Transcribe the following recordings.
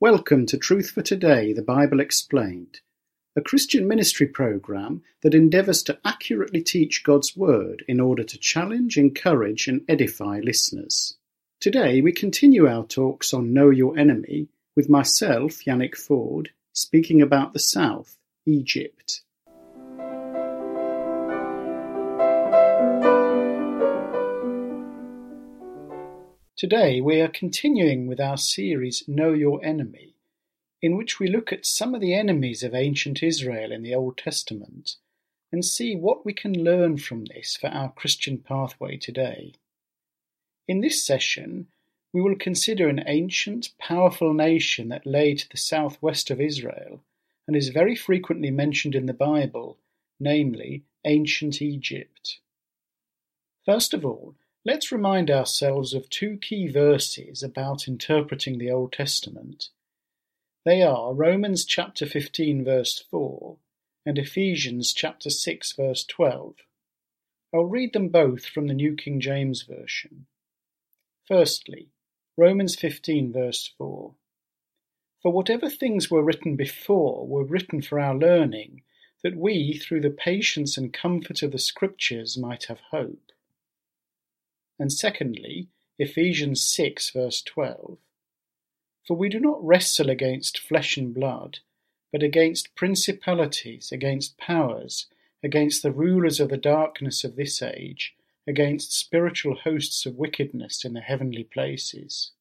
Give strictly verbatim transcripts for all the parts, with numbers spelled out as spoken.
Welcome to Truth for Today, the Bible Explained, a Christian ministry program that endeavours to accurately teach God's Word in order to challenge, encourage and edify listeners. Today we continue our talks on Know Your Enemy with myself, Yannick Ford, speaking about the South, Egypt. Today we are continuing with our series Know Your Enemy, in which we look at some of the enemies of ancient Israel in the Old Testament and see what we can learn from this for our Christian pathway today. In this session, we will consider an ancient, powerful nation that lay to the southwest of Israel and is very frequently mentioned in the Bible, namely ancient Egypt. First of all, let's remind ourselves of two key verses about interpreting the Old Testament. They are Romans chapter fifteen verse four and Ephesians chapter six verse twelve. I'll read them both from the New King James Version. Firstly, Romans fifteen verse four. For whatever things were written before were written for our learning, that we, through the patience and comfort of the Scriptures, might have hope. And secondly, Ephesians six verse twelve. For we do not wrestle against flesh and blood, but against principalities, against powers, against the rulers of the darkness of this age, against spiritual hosts of wickedness in the heavenly places.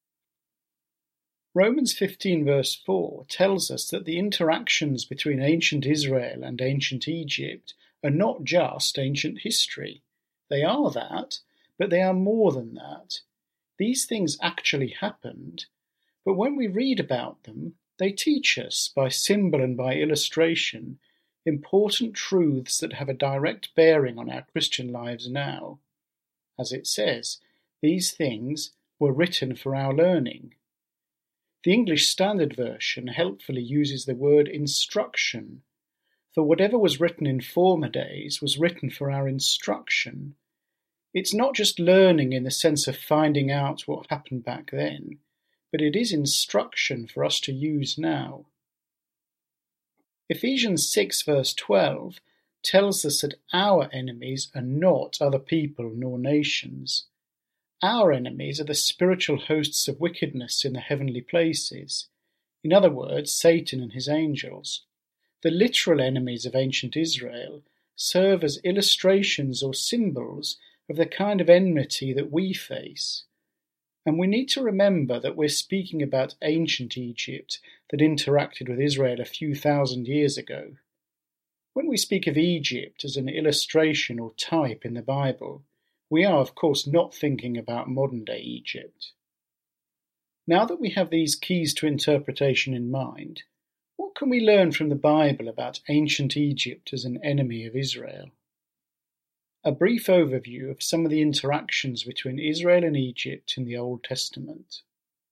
Romans fifteen verse four tells us that the interactions between ancient Israel and ancient Egypt are not just ancient history. They are that, but they are more than that. These things actually happened, but when we read about them, they teach us, by symbol and by illustration, important truths that have a direct bearing on our Christian lives now. As it says, these things were written for our learning. The English Standard Version helpfully uses the word instruction, for whatever was written in former days was written for our instruction. It's not just learning in the sense of finding out what happened back then, but it is instruction for us to use now. Ephesians six verse twelve tells us that our enemies are not other people nor nations. Our enemies are the spiritual hosts of wickedness in the heavenly places. In other words, Satan and his angels. The literal enemies of ancient Israel serve as illustrations or symbols of the kind of enmity that we face. And we need to remember that we're speaking about ancient Egypt that interacted with Israel a few thousand years ago. When we speak of Egypt as an illustration or type in the Bible, we are of course not thinking about modern-day Egypt. Now that we have these keys to interpretation in mind, what can we learn from the Bible about ancient Egypt as an enemy of Israel? A brief overview of some of the interactions between Israel and Egypt in the Old Testament.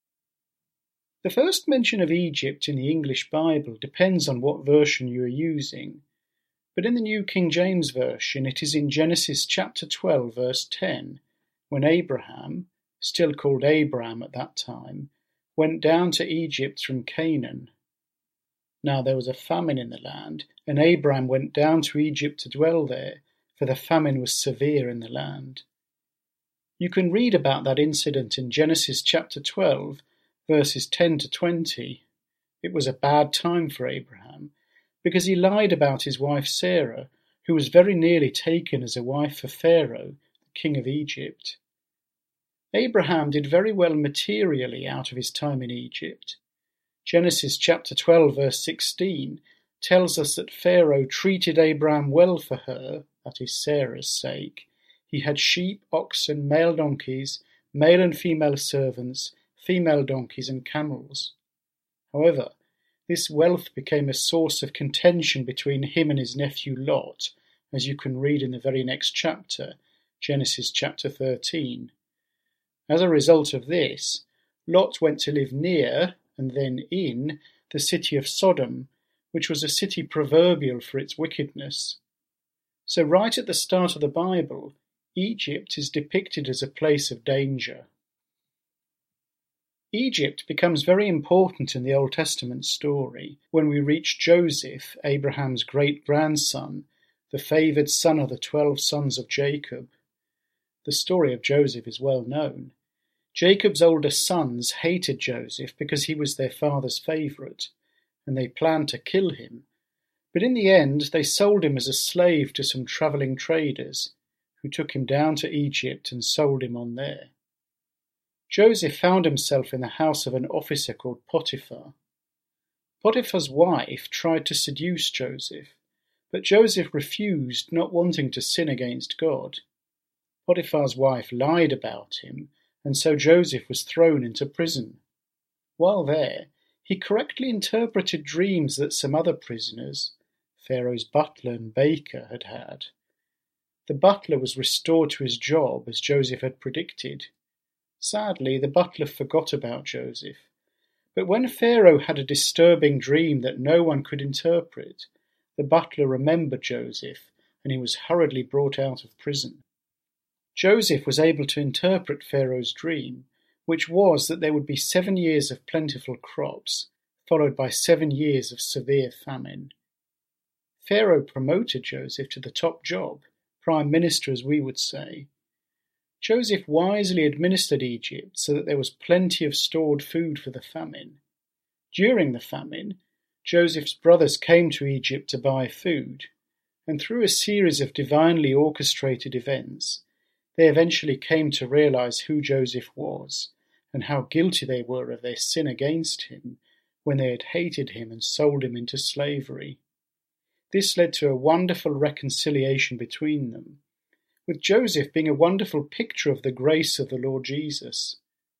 The first mention of Egypt in the English Bible depends on what version you are using, but in the New King James Version it is in Genesis chapter twelve verse ten, when Abraham, still called Abram at that time, went down to Egypt from Canaan. Now there was a famine in the land, and Abram went down to Egypt to dwell there, for the famine was severe in the land. You can read about that incident in Genesis chapter twelve, verses ten to twenty. It was a bad time for Abraham, because he lied about his wife Sarah, who was very nearly taken as a wife for Pharaoh, the king of Egypt. Abraham did very well materially out of his time in Egypt. Genesis chapter twelve, verse sixteen, tells us that Pharaoh treated Abraham well for her, that is Sarah's sake. He had sheep, oxen, male donkeys, male and female servants, female donkeys and camels. However, this wealth became a source of contention between him and his nephew Lot, as you can read in the very next chapter, Genesis chapter thirteen. As a result of this, Lot went to live near, and then in, the city of Sodom, which was a city proverbial for its wickedness. So right at the start of the Bible, Egypt is depicted as a place of danger. Egypt becomes very important in the Old Testament story when we reach Joseph, Abraham's great-grandson, the favoured son of the twelve sons of Jacob. The story of Joseph is well known. Jacob's older sons hated Joseph because he was their father's favourite, and they planned to kill him. But in the end they sold him as a slave to some travelling traders, who took him down to Egypt and sold him on there. Joseph found himself in the house of an officer called Potiphar. Potiphar's wife tried to seduce Joseph, but Joseph refused, not wanting to sin against God. Potiphar's wife lied about him, and so Joseph was thrown into prison. While there, he correctly interpreted dreams that some other prisoners, Pharaoh's butler and baker, had had. The butler was restored to his job as Joseph had predicted. Sadly, the butler forgot about Joseph, but when Pharaoh had a disturbing dream that no one could interpret, the butler remembered Joseph, and he was hurriedly brought out of prison. Joseph was able to interpret Pharaoh's dream, which was that there would be seven years of plentiful crops, followed by seven years of severe famine. Pharaoh promoted Joseph to the top job, prime minister as we would say. Joseph wisely administered Egypt so that there was plenty of stored food for the famine. During the famine, Joseph's brothers came to Egypt to buy food, and through a series of divinely orchestrated events, they eventually came to realize who Joseph was and how guilty they were of their sin against him when they had hated him and sold him into slavery. This led to a wonderful reconciliation between them, with Joseph being a wonderful picture of the grace of the Lord Jesus.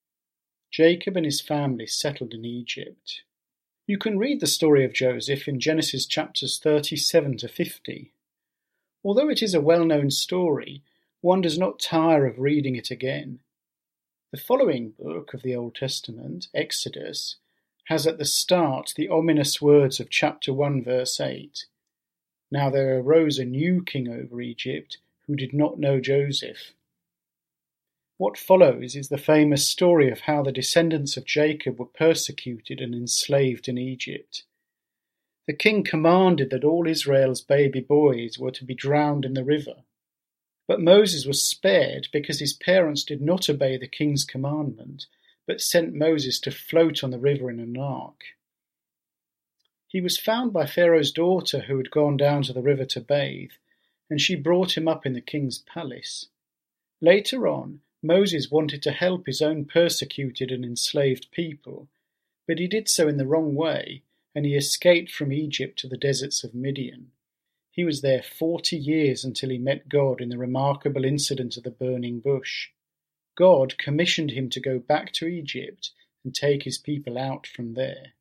Jacob and his family settled in Egypt. You can read the story of Joseph in Genesis chapters thirty-seven to fifty. Although it is a well-known story, one does not tire of reading it again. The following book of the Old Testament, Exodus, has at the start the ominous words of chapter one verse eight. Now there arose a new king over Egypt, who did not know Joseph. What follows is the famous story of how the descendants of Jacob were persecuted and enslaved in Egypt. The king commanded that all Israel's baby boys were to be drowned in the river. But Moses was spared because his parents did not obey the king's commandment, but sent Moses to float on the river in an ark. He was found by Pharaoh's daughter, who had gone down to the river to bathe, and she brought him up in the king's palace. Later on, Moses wanted to help his own persecuted and enslaved people, but he did so in the wrong way, and he escaped from Egypt to the deserts of Midian. He was there forty years until he met God in the remarkable incident of the burning bush. God commissioned him to go back to Egypt and take his people out from there.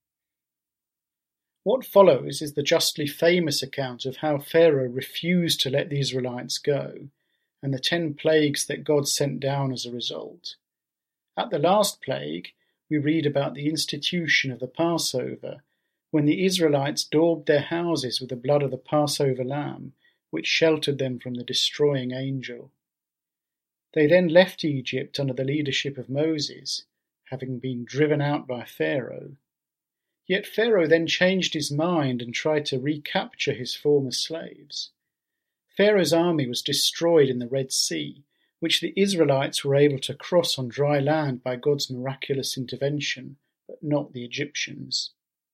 What follows is the justly famous account of how Pharaoh refused to let the Israelites go, and the ten plagues that God sent down as a result. At the last plague, we read about the institution of the Passover, when the Israelites daubed their houses with the blood of the Passover lamb, which sheltered them from the destroying angel. They then left Egypt under the leadership of Moses, having been driven out by Pharaoh. Yet Pharaoh then changed his mind and tried to recapture his former slaves. Pharaoh's army was destroyed in the Red Sea, which the Israelites were able to cross on dry land by God's miraculous intervention, but not the Egyptians.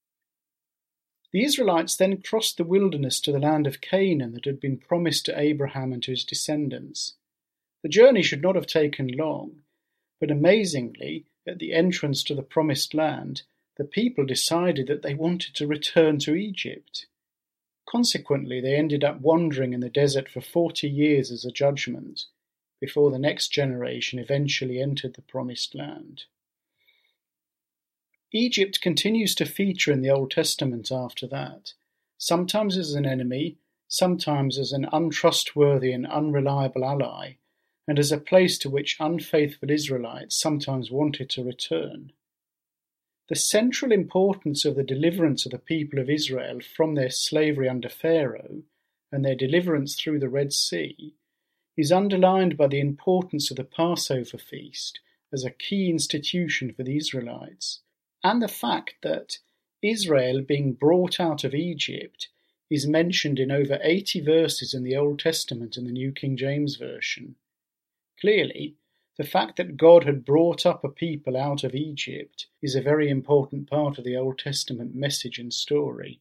The Israelites then crossed the wilderness to the land of Canaan that had been promised to Abraham and to his descendants. The journey should not have taken long, but amazingly, at the entrance to the promised land, the people decided that they wanted to return to Egypt. Consequently, they ended up wandering in the desert for forty years as a judgment, before the next generation eventually entered the promised land. Egypt continues to feature in the Old Testament after that, sometimes as an enemy, sometimes as an untrustworthy and unreliable ally, and as a place to which unfaithful Israelites sometimes wanted to return. The central importance of the deliverance of the people of Israel from their slavery under Pharaoh and their deliverance through the Red Sea is underlined by the importance of the Passover feast as a key institution for the Israelites, and the fact that Israel being brought out of Egypt is mentioned in over eighty verses in the Old Testament in the New King James Version. Clearly, the fact that God had brought up a people out of Egypt is a very important part of the Old Testament message and story.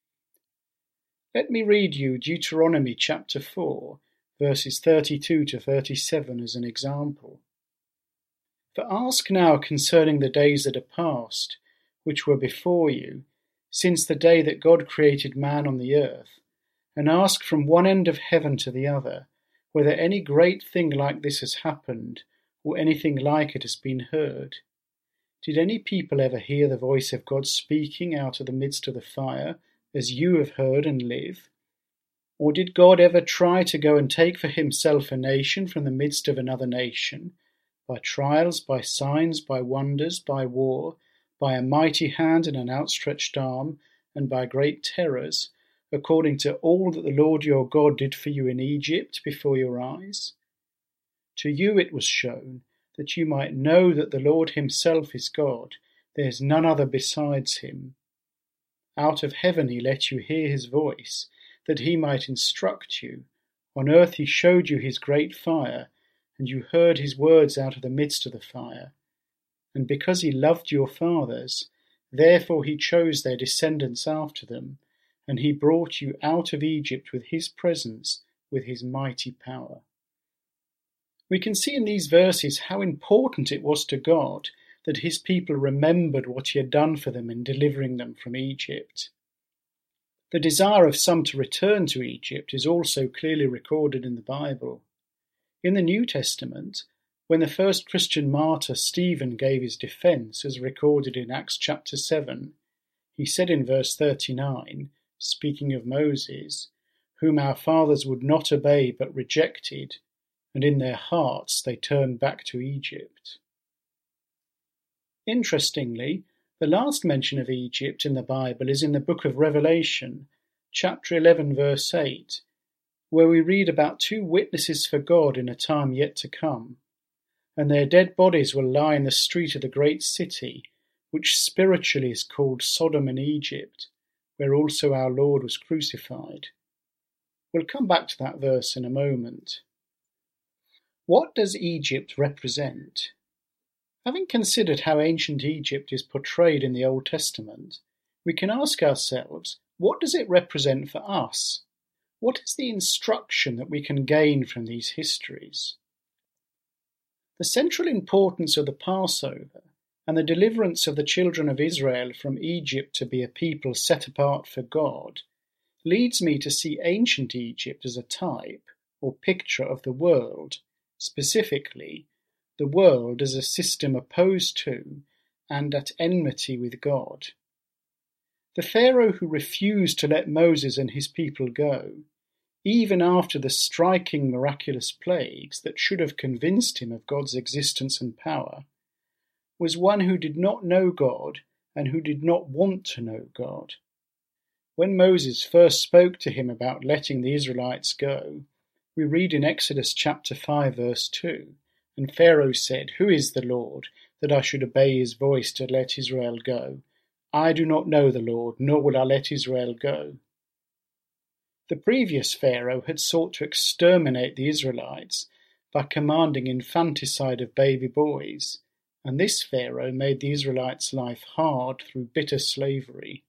Let me read you Deuteronomy chapter four, verses thirty-two to thirty-seven as an example. For ask now concerning the days that are past, which were before you, since the day that God created man on the earth, and ask from one end of heaven to the other, whether any great thing like this has happened, or anything like it has been heard. Did any people ever hear the voice of God speaking out of the midst of the fire, as you have heard and live? Or did God ever try to go and take for himself a nation from the midst of another nation, by trials, by signs, by wonders, by war, by a mighty hand and an outstretched arm, and by great terrors, according to all that the Lord your God did for you in Egypt before your eyes? To you it was shown, that you might know that the Lord himself is God, there is none other besides him. Out of heaven he let you hear his voice, that he might instruct you. On earth he showed you his great fire, and you heard his words out of the midst of the fire. And because he loved your fathers, therefore he chose their descendants after them, and he brought you out of Egypt with his presence, with his mighty power. We can see in these verses how important it was to God that his people remembered what he had done for them in delivering them from Egypt. The desire of some to return to Egypt is also clearly recorded in the Bible. In the New Testament, when the first Christian martyr Stephen gave his defense, as recorded in Acts chapter seven, he said in verse thirty-nine, speaking of Moses, whom our fathers would not obey but rejected, and in their hearts they turned back to Egypt. Interestingly, the last mention of Egypt in the Bible is in the book of Revelation, chapter eleven, verse eight, where we read about two witnesses for God in a time yet to come, and their dead bodies will lie in the street of the great city, which spiritually is called Sodom and Egypt, where also our Lord was crucified. We'll come back to that verse in a moment. What does Egypt represent? Having considered how ancient Egypt is portrayed in the Old Testament, we can ask ourselves, what does it represent for us? What is the instruction that we can gain from these histories? The central importance of the Passover and the deliverance of the children of Israel from Egypt to be a people set apart for God leads me to see ancient Egypt as a type or picture of the world, specifically, the world as a system opposed to and at enmity with God. The Pharaoh who refused to let Moses and his people go, even after the striking miraculous plagues that should have convinced him of God's existence and power, was one who did not know God and who did not want to know God. When Moses first spoke to him about letting the Israelites go, we read in Exodus chapter five, verse two, and Pharaoh said, Who is the Lord, that I should obey his voice to let Israel go? I do not know the Lord, nor will I let Israel go. The previous Pharaoh had sought to exterminate the Israelites by commanding infanticide of baby boys, and this Pharaoh made the Israelites' life hard through bitter slavery.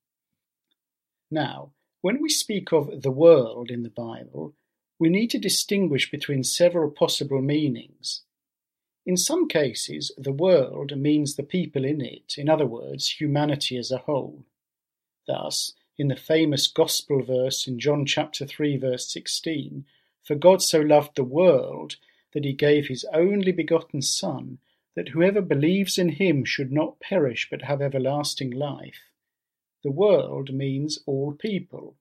Now, when we speak of the world in the Bible, we need to distinguish between several possible meanings. In some cases, the world means the people in it, in other words, humanity as a whole. Thus, in the famous Gospel verse in John chapter three, verse sixteen, For God so loved the world that he gave his only begotten Son, that whoever believes in him should not perish but have everlasting life. The world means all people.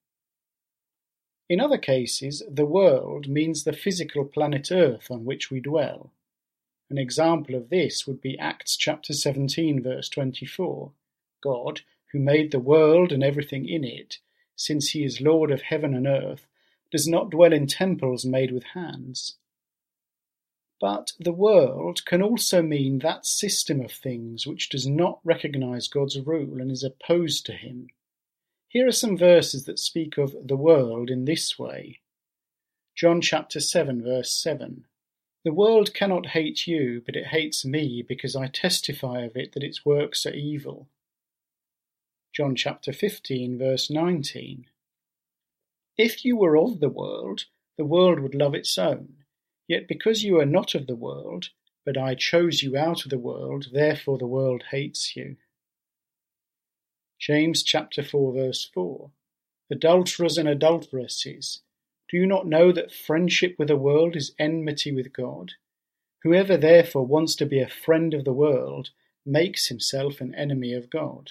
In other cases, the world means the physical planet Earth on which we dwell. An example of this would be Acts chapter seventeen, verse twenty-four. God, who made the world and everything in it, since he is Lord of heaven and earth, does not dwell in temples made with hands. But the world can also mean that system of things which does not recognize God's rule and is opposed to him. Here are some verses that speak of the world in this way. John chapter seven, verse seven. The world cannot hate you, but it hates me, because I testify of it that its works are evil. John chapter fifteen, verse nineteen. If you were of the world, the world would love its own. Yet because you are not of the world, but I chose you out of the world, therefore the world hates you. James chapter four, verse four. Adulterers and adulteresses, do you not know that friendship with the world is enmity with God? Whoever therefore wants to be a friend of the world makes himself an enemy of God.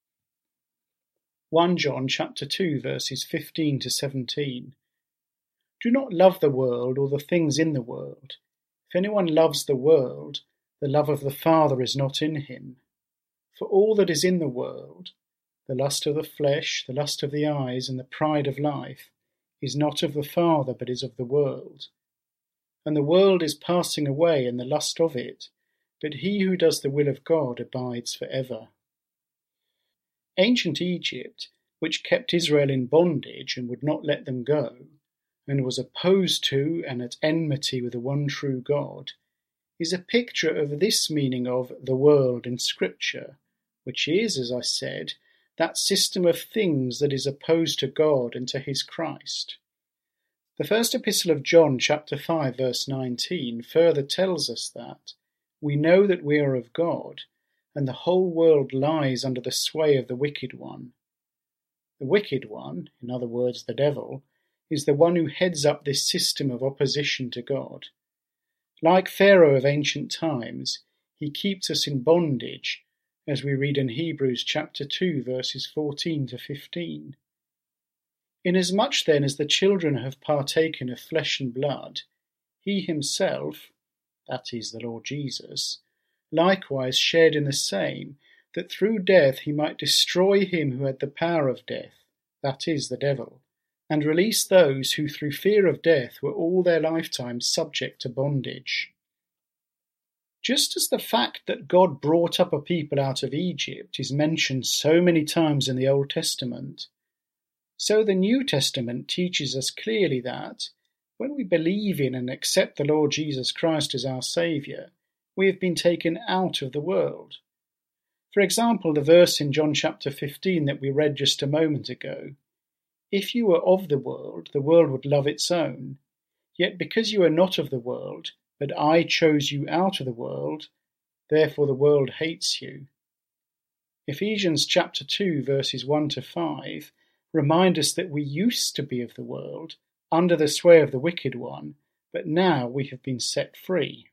First John chapter two, verses fifteen to seventeen. Do not love the world or the things in the world. If anyone loves the world, the love of the Father is not in him. For all that is in the world, the lust of the flesh, the lust of the eyes, and the pride of life, is not of the Father, but is of the world. And the world is passing away, and the lust of it, but he who does the will of God abides for ever. Ancient Egypt, which kept Israel in bondage and would not let them go, and was opposed to and at enmity with the one true God, is a picture of this meaning of the world in Scripture, which is, as I said, that system of things that is opposed to God and to his Christ. The first epistle of John, chapter five, verse nineteen, further tells us that we know that we are of God, and the whole world lies under the sway of the wicked one. The wicked one, in other words the devil, is the one who heads up this system of opposition to God. Like Pharaoh of ancient times, he keeps us in bondage, as we read in Hebrews chapter two, verses fourteen to fifteen. Inasmuch then as the children have partaken of flesh and blood, he himself, that is the Lord Jesus, likewise shared in the same, that through death he might destroy him who had the power of death, that is the devil, and release those who through fear of death were all their lifetime subject to bondage. Just as the fact that God brought up a people out of Egypt is mentioned so many times in the Old Testament, so the New Testament teaches us clearly that, when we believe in and accept the Lord Jesus Christ as our Saviour, we have been taken out of the world. For example, the verse in John chapter fifteen that we read just a moment ago, If you were of the world, the world would love its own. Yet because you are not of the world, but I chose you out of the world, therefore the world hates you. Ephesians chapter two, verses one to five, remind us that we used to be of the world, under the sway of the wicked one, but now we have been set free.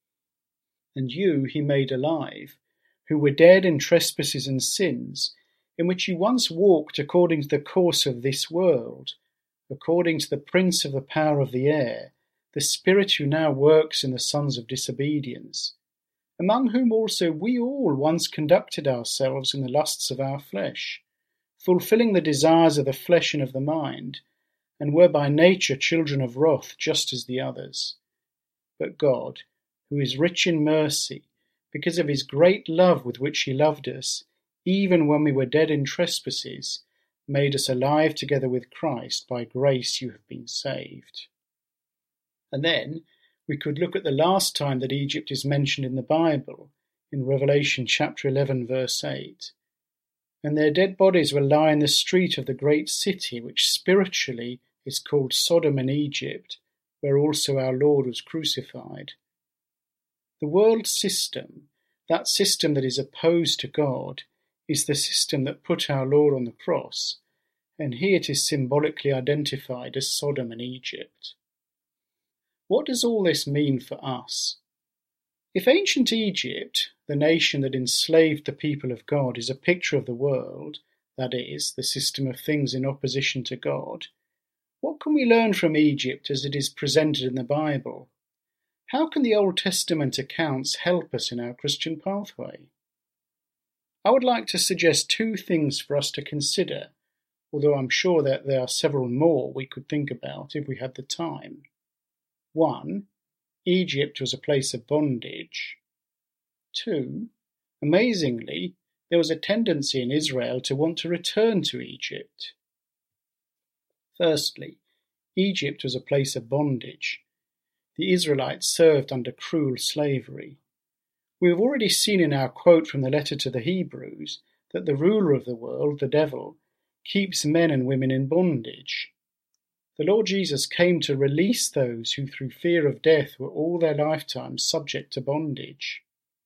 And you he made alive, who were dead in trespasses and sins, in which you once walked according to the course of this world, according to the prince of the power of the air, the spirit who now works in the sons of disobedience, among whom also we all once conducted ourselves in the lusts of our flesh, fulfilling the desires of the flesh and of the mind, and were by nature children of wrath just as the others. But God, who is rich in mercy, because of his great love with which he loved us, even when we were dead in trespasses, made us alive together with Christ. By grace you have been saved. And then we could look at the last time that Egypt is mentioned in the Bible, in Revelation chapter eleven, verse eight. And their dead bodies will lie in the street of the great city, which spiritually is called Sodom and Egypt, where also our Lord was crucified. The world system, that system that is opposed to God, is the system that put our Lord on the cross, and here it is symbolically identified as Sodom and Egypt. What does all this mean for us? If ancient Egypt, the nation that enslaved the people of God, is a picture of the world, that is, the system of things in opposition to God, what can we learn from Egypt as it is presented in the Bible? How can the Old Testament accounts help us in our Christian pathway? I would like to suggest two things for us to consider, although I'm sure that there are several more we could think about if we had the time. One, Egypt was a place of bondage. Two, amazingly, there was a tendency in Israel to want to return to Egypt. Firstly, Egypt was a place of bondage. The Israelites served under cruel slavery. We have already seen in our quote from the letter to the Hebrews that the ruler of the world, the devil, keeps men and women in bondage. The Lord Jesus came to release those who through fear of death were all their lifetime subject to bondage.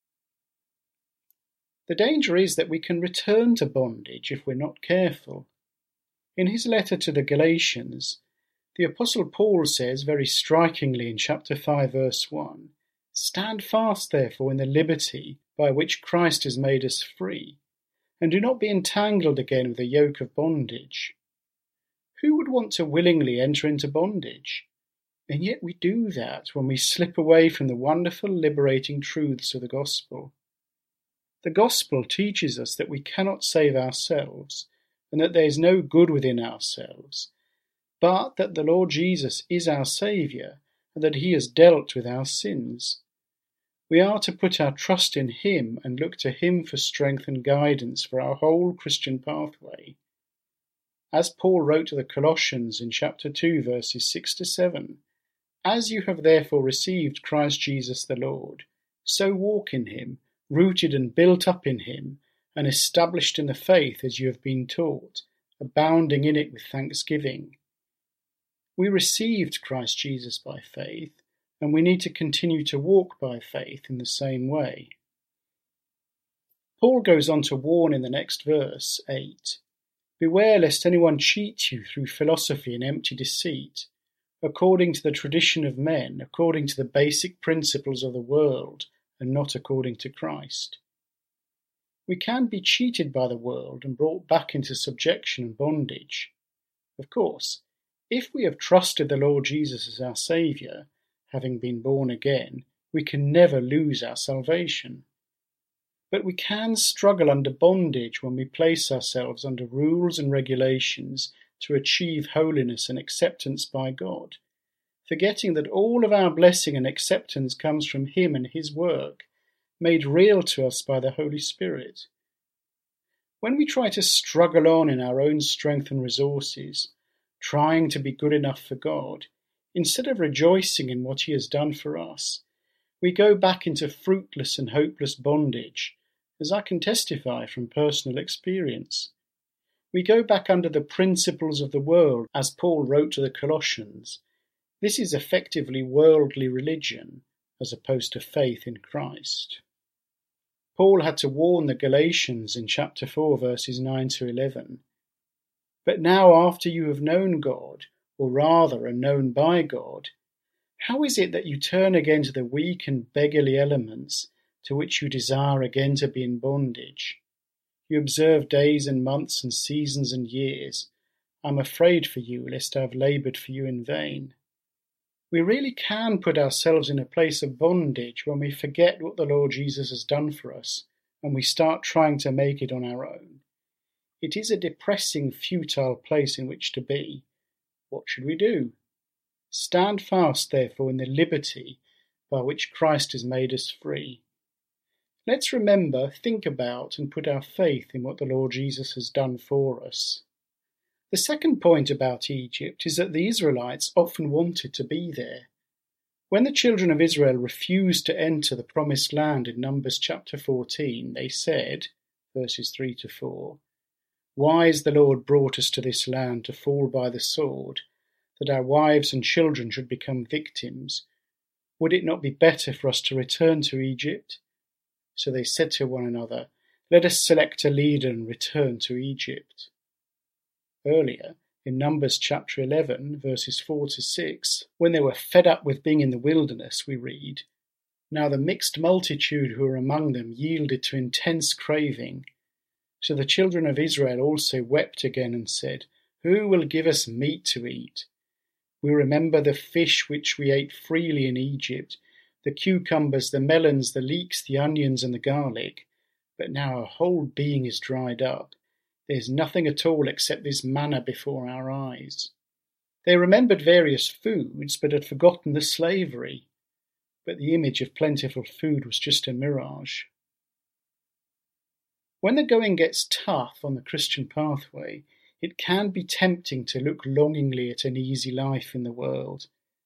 The danger is that we can return to bondage if we're not careful. In his letter to the Galatians, the Apostle Paul says very strikingly in chapter five verse one, "Stand fast therefore in the liberty by which Christ has made us free, and do not be entangled again with the yoke of bondage." Who would want to willingly enter into bondage? And yet we do that when we slip away from the wonderful liberating truths of the gospel. The gospel teaches us that we cannot save ourselves, and that there is no good within ourselves, but that the Lord Jesus is our Saviour, and that he has dealt with our sins. We are to put our trust in him and look to him for strength and guidance for our whole Christian pathway. As Paul wrote to the Colossians in chapter two, verses six to seven, "As you have therefore received Christ Jesus the Lord, so walk in him, rooted and built up in him, and established in the faith as you have been taught, abounding in it with thanksgiving." We received Christ Jesus by faith, and we need to continue to walk by faith in the same way. Paul goes on to warn in the next verse, eight, "Beware lest anyone cheat you through philosophy and empty deceit, according to the tradition of men, according to the basic principles of the world, and not according to Christ." We can be cheated by the world and brought back into subjection and bondage. Of course, if we have trusted the Lord Jesus as our Saviour, having been born again, we can never lose our salvation. But we can struggle under bondage when we place ourselves under rules and regulations to achieve holiness and acceptance by God, forgetting that all of our blessing and acceptance comes from him and his work, made real to us by the Holy Spirit. When we try to struggle on in our own strength and resources, trying to be good enough for God, instead of rejoicing in what he has done for us, we go back into fruitless and hopeless bondage, as I can testify from personal experience. We go back under the principles of the world, as Paul wrote to the Colossians. This is effectively worldly religion, as opposed to faith in Christ. Paul had to warn the Galatians in chapter four, verses nine to eleven. "But now after you have known God, or rather are known by God, how is it that you turn again to the weak and beggarly elements to which you desire again to be in bondage? You observe days and months and seasons and years. I am afraid for you, lest I have laboured for you in vain." We really can put ourselves in a place of bondage when we forget what the Lord Jesus has done for us and we start trying to make it on our own. It is a depressing, futile place in which to be. What should we do? Stand fast, therefore, in the liberty by which Christ has made us free. Let's remember, think about, and put our faith in what the Lord Jesus has done for us. The second point about Egypt is that the Israelites often wanted to be there. When the children of Israel refused to enter the promised land in Numbers chapter fourteen, they said, verses three to four, "Why has the Lord brought us to this land to fall by the sword, that our wives and children should become victims? Would it not be better for us to return to Egypt?" So they said to one another, "Let us select a leader and return to Egypt." Earlier, in Numbers chapter eleven, verses four to six, when they were fed up with being in the wilderness, we read, "Now the mixed multitude who were among them yielded to intense craving. So the children of Israel also wept again and said, 'Who will give us meat to eat? We remember the fish which we ate freely in Egypt, the cucumbers, the melons, the leeks, the onions, and the garlic. But now our whole being is dried up. There's nothing at all except this manna before our eyes.'" They remembered various foods, but had forgotten the slavery. but the image of plentiful food was just a mirage. When the going gets tough on the Christian pathway, it can be tempting to look longingly at an easy life in the world.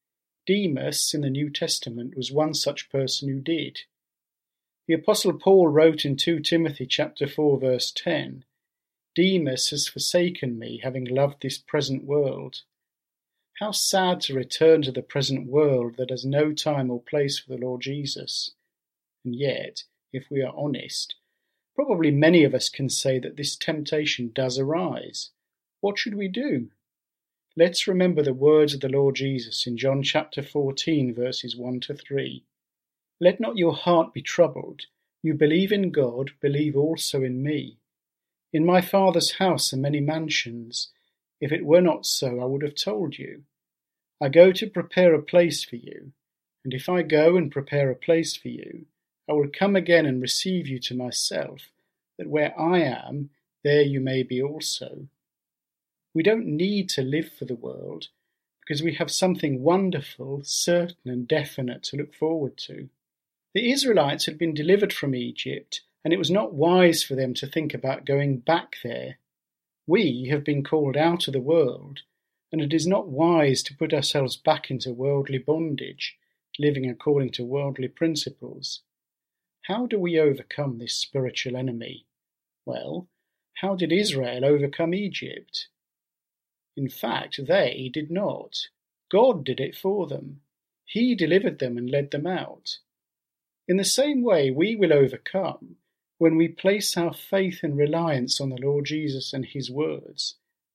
Demas in the New Testament was one such person who did. The Apostle Paul wrote in Second Timothy chapter four verse ten, "Demas has forsaken me, having loved this present world." How sad to return to the present world that has no time or place for the Lord Jesus. And yet, if we are honest, probably many of us can say that this temptation does arise. What should we do? Let's remember the words of the Lord Jesus in John chapter fourteen verses one to three. "Let not your heart be troubled. You believe in God, believe also in me. In my Father's house are many mansions. If it were not so, I would have told you. I go to prepare a place for you. And if I go and prepare a place for you, I will come again and receive you to myself, that where I am, there you may be also." We don't need to live for the world, because we have something wonderful, certain and definite to look forward to. The Israelites had been delivered from Egypt, and it was not wise for them to think about going back there. We have been called out of the world, and it is not wise to put ourselves back into worldly bondage, living according to worldly principles. How do we overcome this spiritual enemy? Well, how did Israel overcome Egypt? In fact, they did not. God did it for them. He delivered them and led them out. In the same way, we will overcome when we place our faith and reliance on the Lord Jesus and his words.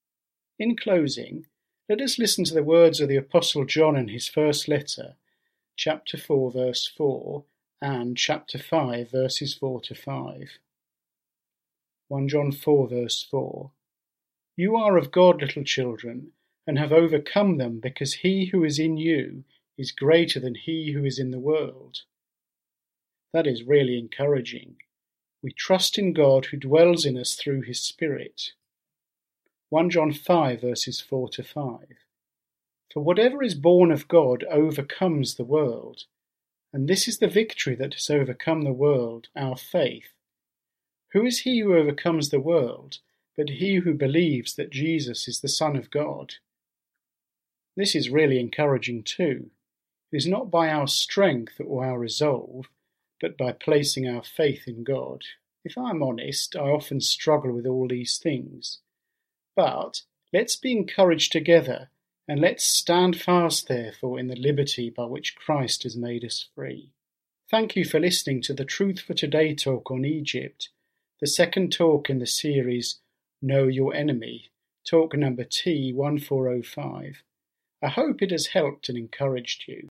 In closing, let us listen to the words of the Apostle John in his first letter, chapter four, verse four, and chapter five, verses four to five. First John four, verse four. "You are of God, little children, and have overcome them, because he who is in you is greater than he who is in the world." That is really encouraging. We trust in God who dwells in us through his Spirit. First John five, verses four to five. "For whatever is born of God overcomes the world, and this is the victory that has overcome the world, our faith. Who is he who overcomes the world, but he who believes that Jesus is the Son of God?" This is really encouraging too. It is not by our strength or our resolve, but by placing our faith in God. If I'm honest, I often struggle with all these things. But let's be encouraged together, and let's stand fast, therefore, in the liberty by which Christ has made us free. Thank you for listening to the Truth for Today talk on Egypt, the second talk in the series Know Your Enemy, talk number T one four oh five. I hope it has helped and encouraged you.